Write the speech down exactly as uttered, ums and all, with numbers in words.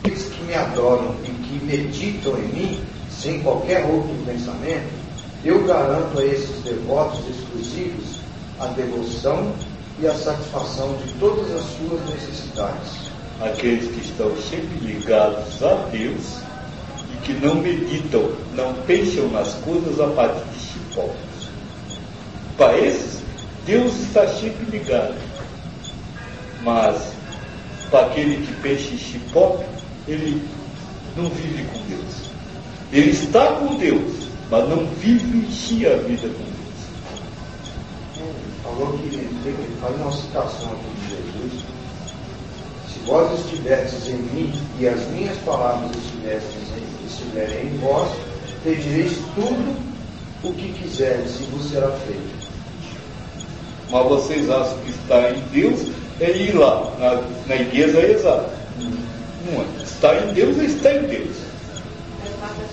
aqueles que me adoram e que meditam em mim, sem qualquer outro pensamento, eu garanto a esses devotos exclusivos a devoção e a satisfação de todas as suas necessidades. Aqueles que estão sempre ligados a Deus e que não meditam, não pensam nas coisas a partir de si próprios. Para esses, Deus está sempre ligado. Mas, para aquele que pensa em si próprio, ele não vive com Deus. Ele está com Deus, mas não vive em si a vida com Deus. Falou que ele faz uma citação aqui de Jesus: se vós estiverdes em mim e as minhas palavras estiverem em, estiverem em vós, pedireis tudo o que quiserdes e vos será feito. Mas vocês acham que estar em Deus é ir lá na, na igreja rezar? Não é. Estar em Deus é estar em Deus.